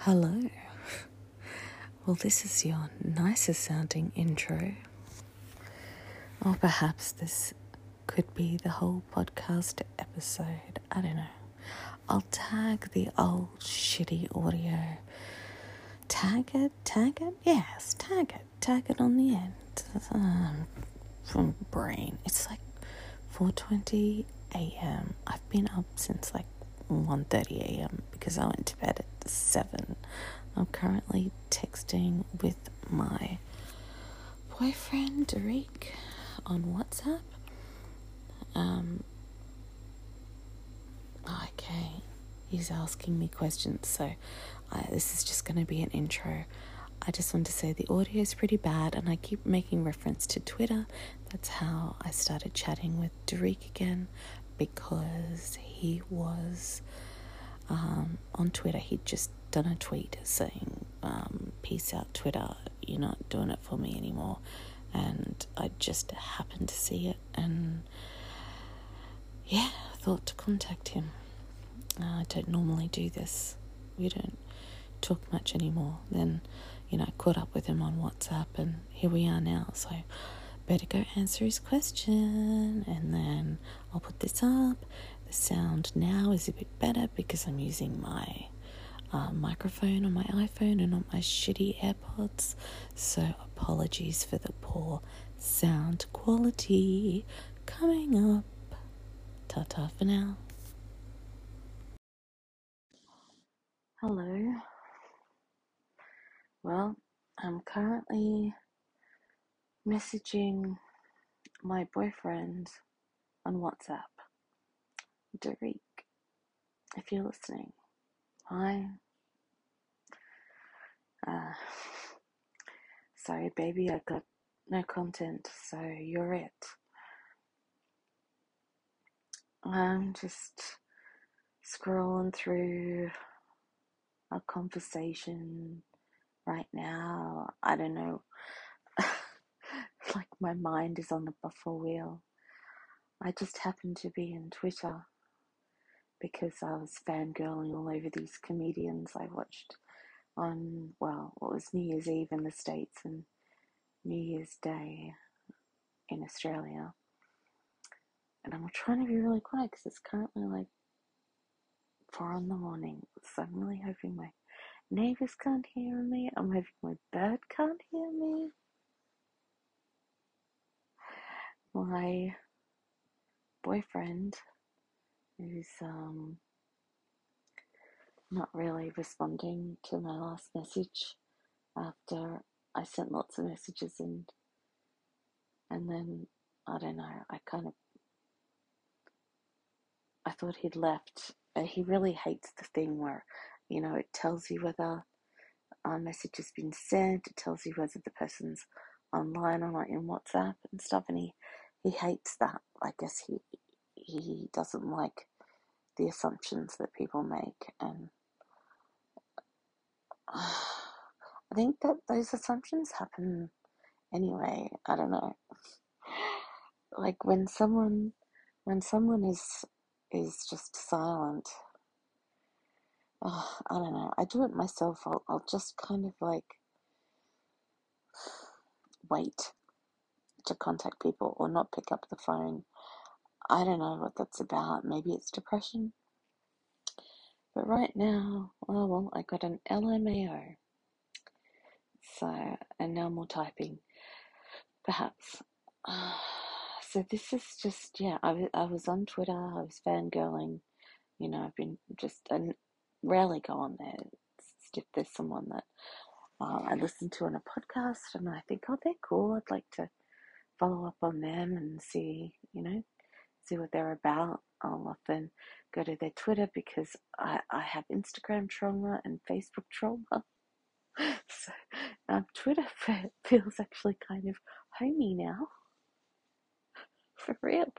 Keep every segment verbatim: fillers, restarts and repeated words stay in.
Hello. Well, this is your nicest sounding intro. Or perhaps this could be the whole podcast episode. I don't know. I'll tag the old shitty audio. Tag it? Tag it? Yes, tag it. Tag it on the end. Um, from brain. It's like four twenty a.m. I've been up since like one thirty a.m. because I went to bed at seven. I'm currently texting with my boyfriend, Derek, on WhatsApp. Um, okay, he's asking me questions, so I, this is just going to be an intro. I just want to say the audio is pretty bad, and I keep making reference to Twitter. That's how I started chatting with Derek again, because he was um, on Twitter. He'd just done a tweet saying, um, peace out Twitter, you're not doing it for me anymore. And I just happened to see it, and yeah, I thought to contact him. Uh, I don't normally do this. We don't talk much anymore. Then, you know, I caught up with him on WhatsApp, and here we are now. So better go answer his question, and then I'll put this up. The sound now is a bit better because I'm using my uh, microphone on my iPhone and not my shitty AirPods. So apologies for the poor sound quality. Coming up. Ta-ta for now. Hello. Well, I'm currently messaging my boyfriend on WhatsApp. Derek, if you're listening, hi. Uh, sorry, baby, I got no content, so you're it. I'm just scrolling through our conversation right now. I don't know. Like my mind is on the buffer wheel. I just happened to be in Twitter because I was fangirling all over these comedians I watched on, well, it was New Year's Eve in the States and New Year's Day in Australia. And I'm trying to be really quiet because it's currently like four in the morning. So I'm really hoping my neighbours can't hear me. I'm hoping my bird can't hear me. My boyfriend is um not really responding to my last message after I sent lots of messages, and and then I don't know, I kind of I thought he'd left. Uh, he really hates the thing where, you know, it tells you whether a message has been sent, it tells you whether the person's online or not in WhatsApp and stuff, and he, he hates that. I guess he he doesn't like the assumptions that people make, and uh, I think that those assumptions happen anyway. I don't know. Like when someone when someone is is just silent, oh, I don't know. I do it myself. I'll I'll just kind of like wait to contact people or not pick up the phone. I don't know what that's about. Maybe it's depression. But right now, oh well, I got an L M A O. So, and now more typing, perhaps. Uh, so this is just, yeah, I, I was on Twitter, I was fangirling, you know, I've been just, I rarely go on there. It's if there's someone that uh, I listen to on a podcast and I think, oh, they're cool, I'd like to follow up on them and see, you know, see what they're about. I'll often go to their Twitter because I, I have Instagram trauma and Facebook trauma. So um, Twitter feels actually kind of homey now. For real.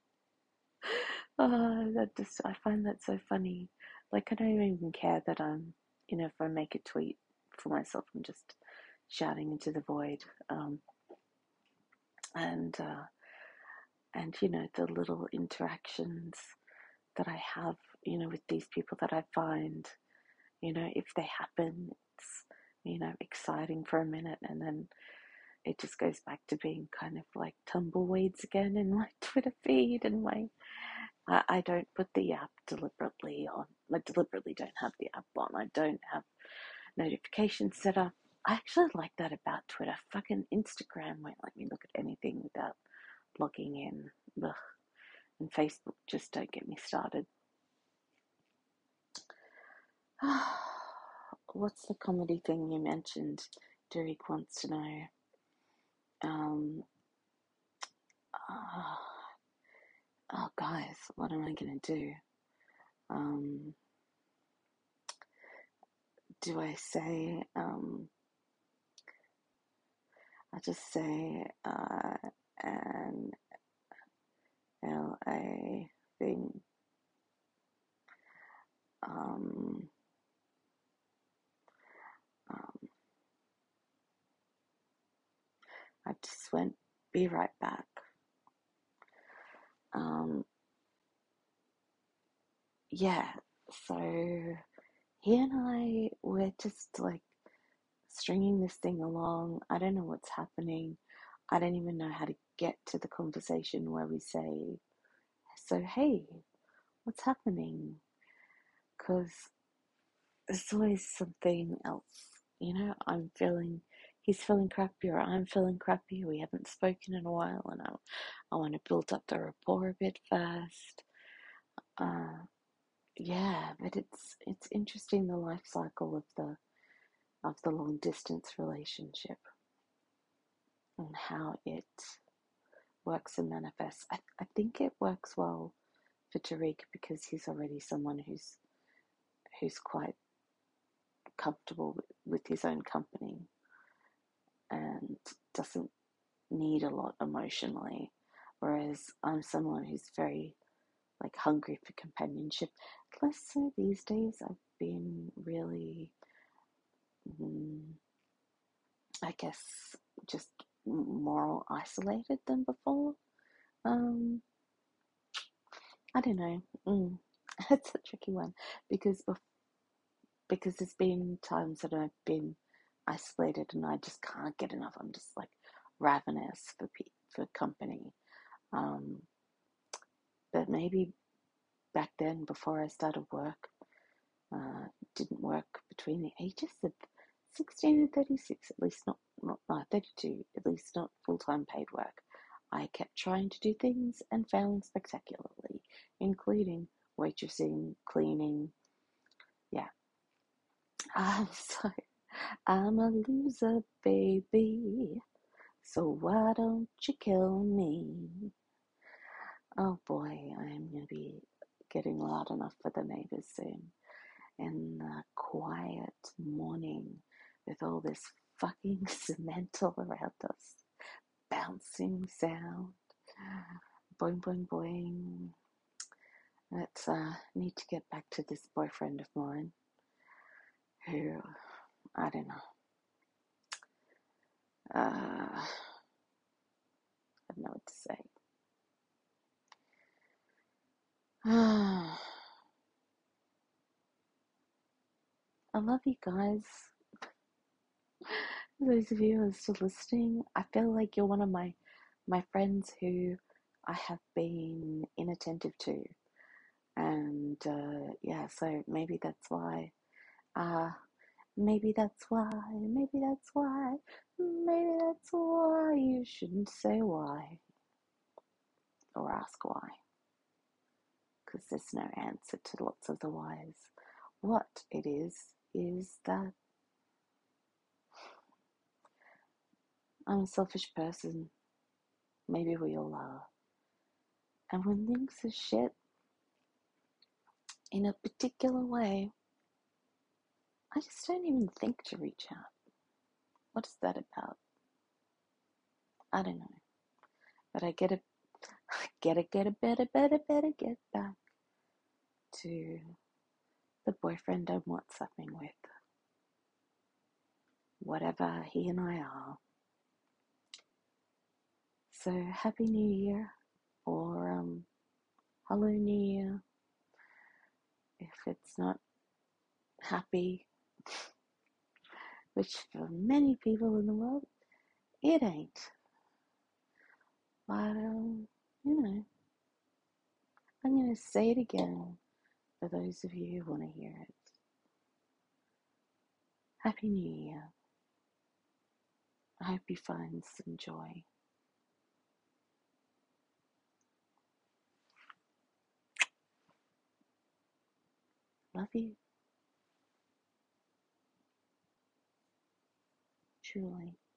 Oh, that just, I find that so funny. Like, I don't even care that I'm, you know, if I make a tweet for myself, I'm just shouting into the void. Um, and, uh, and, you know, the little interactions that I have, you know, with these people that I find You know, if they happen, it's, you know, exciting for a minute, and then it just goes back to being kind of like tumbleweeds again in my Twitter feed and my. I, I don't put the app deliberately on. I deliberately don't have the app on. I don't have notifications set up. I actually like that about Twitter. Fucking Instagram won't let me look at anything without logging in. Ugh. And Facebook, just don't get me started. What's the comedy thing you mentioned? Derek wants to know. Um, oh, oh, guys, what am I going to do? Um, do I say, um, I just say uh, an L A thing. Um, um, I just went, be right back. Um, yeah, so he and I were just like stringing this thing along. I don't know what's happening. I don't even know how to get to the conversation where we say, so, hey, what's happening? Because there's always something else. You know, I'm feeling, he's feeling crappy or I'm feeling crappy. We haven't spoken in a while and I, I want to build up the rapport a bit first. Uh, yeah, but it's it's interesting, the life cycle of the of the long distance relationship and how it works and manifests. I, I think it works well for Tariq because he's already someone who's who's quite comfortable with, with his own company and doesn't need a lot emotionally, whereas I'm someone who's very like hungry for companionship. Less so these days. I've been really, mm, I guess, just more isolated than before. Um, I don't know. Mm, it's a tricky one because bef- because there's been times that I've been isolated and I just can't get enough. I'm just like ravenous for pe- for company. Um, but maybe back then, before I started work, uh, didn't work between the ages of sixteen and thirty-six. At least not not uh, thirty-two. At least not full time paid work. I kept trying to do things and failing spectacularly, including waitressing, cleaning. Yeah. I'm so I'm a loser, baby. So why don't you kill me? Oh boy, I'm gonna be getting loud enough for the neighbors soon. In the quiet morning with all this fucking cement all around us, bouncing sound, boing boing boing. Let's uh, need to get back to this boyfriend of mine who, I don't know, uh, I don't know what to say. I love you guys. Those of you who are still listening, I feel like you're one of my my friends who I have been inattentive to, and uh, yeah, so maybe that's why. Uh, maybe that's why. Maybe that's why. Maybe that's why you shouldn't say why or ask why, because there's no answer to lots of the whys. What it is is that I'm a selfish person. Maybe we all are. And when things are shit in a particular way, I just don't even think to reach out. What is that about? I don't know. But I get a, get a, get a better, better, better get back to the boyfriend I'm WhatsApping with. Whatever he and I are. So Happy New Year, or um, Hello New Year. If it's not happy, which for many people in the world, it ain't. But, um, you know, I'm going to say it again for those of you who want to hear it. Happy New Year. I hope you find some joy. Love you. Truly.